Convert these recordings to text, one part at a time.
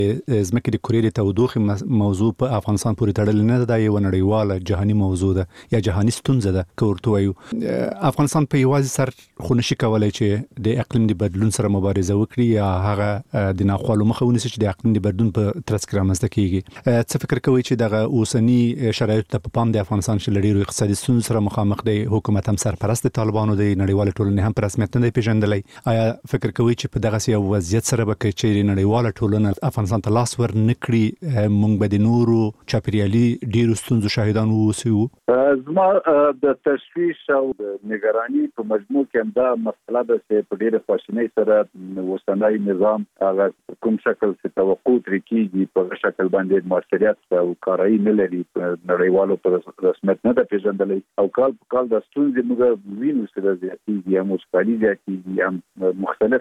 ځمکې د کورې د تودوخې موضوع په افغانستان پورې تړلې نه ده، یو نړیواله جهاني موضوع ده یا جهاني ستونزه ده که ورته وایو. افغانستان په یوازې سر خو نشي کولای چې د اقلیم د بدلون سره مبارزه وکړي یا هغه د ناخوالو مخه ونیسي چې د اقلیم د بدلون په ترڅ کې رامنځته کیږي. څه فکر کوي چې دغه اوسنی شرایط ته په پام د افغانستان چې لړیرو اقتصادي ستونزو سره مخامخ دی، حکومت هم سرپرست د طالبانو دی، نړیواله ټولنه هم په رسمیت نه پیژندلای، آیا فکر کوي چې په دغه یو وضعیت سره به چې نړیواله ټولنه افغانستان ته لاس ور نکړي موږ به د نورو چاپیریالي ډیرو ستونزو شاهدان اوسو؟ زما د تشویش او نگرانی په مجموع کې هم دا مسله ده چې په ډیره خواشینۍ سره اوسنی نظام هغه کوم شکل چې توقع ترې کیږي په شکل باندې موثریت او کارایی نه لري، نړیوالو په رسمیت نه ده پیژندلې او کال په کال د ستونزې موږ وینو چې زیاتېږي، هم وچکالي زیاتېږي، هم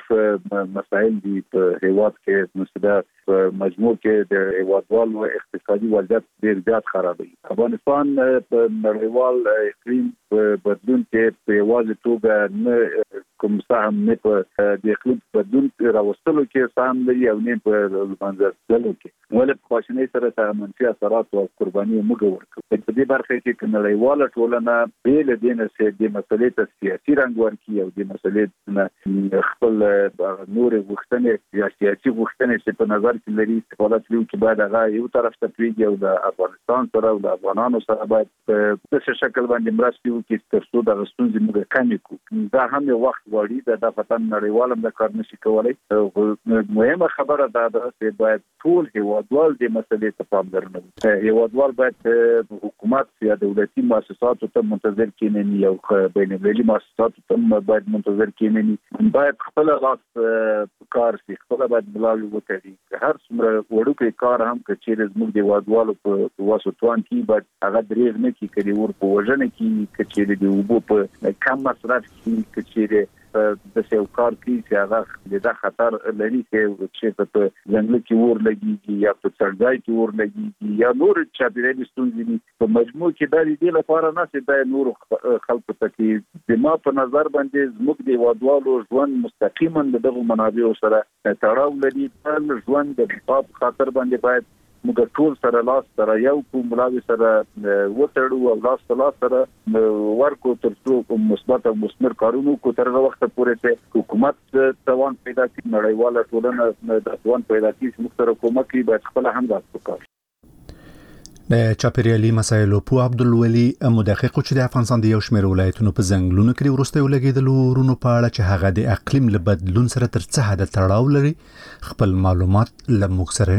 مختلف مسایل دي په هیواد کې. نو دا په مجموع کې د هیوادوالو اقتصادي وضعیت ډېر زیات خرابوي. افغانستان په نړیوال اقلیم بدلون کې په یوازې توګه نه کوم سهم نه په د اقلیم بدلون راوستلو کې سهم لري او نه په منځلو کې، ولې په خواشینۍ سره ته منفي اثرات او قرباني موږ ورکوو. په دې برخه کې نړیواله ټولنه بې له دې نه چې د مسلې ته سیاسي رنګ ورکړي او د مسلې نه خپل نورې غوښتنې یا سیاسي غوښتنې چې په نظر کې لري استفاده کوي، باید هغه یو طرف ته پرېږدي او د افغانستان سره او د افغانانو سره باید په داسې شکل باندې مرستې وکړي تر څو دغه ستونزې موږ کمې کړو. دا هم یو وخت غواړي، دا په نړیوال هم دا کار نشي کولی. مهمه خبره دا ده چې باید ټول هیوادوال د مسلې ته پاملرنه وکړي. هیوادوال باید حکومت یا دولتي مؤسساتو ته منتظر کېنني او بین المللي مؤسساتو ته باید منتظر کېنني، باید خپل لاس کار شي، خپل باید ملاوي وکړي. هر څومره وړوکی کار هم که چیرې زموږ د هیوادوالو په واسو توان کې باید هغه دریغ نه کړي، که د اور په وژنه کې، که چیرې د اوبو په کم مصرف کې، که چیرې د یو کار کوي چې هغه د خطر لري چې په ځنګل کې اور لګيږي یا په څړځای کې اور لګيږي یا نور چاپیریالي ستونزې دي. په مجموع کې دا د لپاره نه چې د نور خلکو ته کې د ما په نظر باندې زموږ د هیوادوالو ژوند مستقیما دغه منابعو سره تړاو لري. د ژوند د بقا په خاطر باندې باید موږ ټول سره لاس سره یو کوم ملاوي سره وتړو او لاس سره ورکو تر څو مثبت او مثمر کارونه کو تر هغه وخت پورې چې حکومت توان پیدا کړي، نړیواله ټولنه د توان پیدا کړي چې موږ سره کومک کوي، باید خپل هم دا وکړي. د چاپیریالي مسایلو په عبدالولي مدقق چې د افغانستان د یو شمېر ولایتونو په ځنګلونو کې وروسته ولګېدلو ورونو په اړه چې هغه د اقلیم له بدلون سره تر څه حد تړاو لري خپل معلومات له موږ سره